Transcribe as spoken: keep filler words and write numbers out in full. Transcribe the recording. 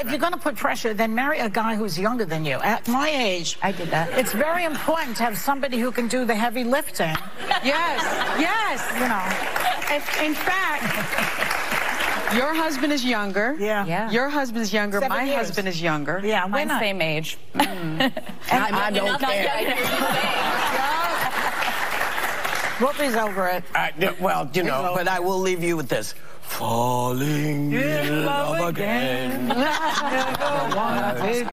if you're going to put pressure, then marry a guy who's younger than you. At my age, I did that. It's very important to have somebody who can do the heavy lifting. Yes, yes. You know. In, in fact, your husband is younger. Yeah. Yeah. Your husband is younger. Seven My years. husband is younger. Yeah, we're Mine's not. same age. And I, I don't care. Whoopi's over it. I, well, you know, but I will leave you with this. Falling in love again.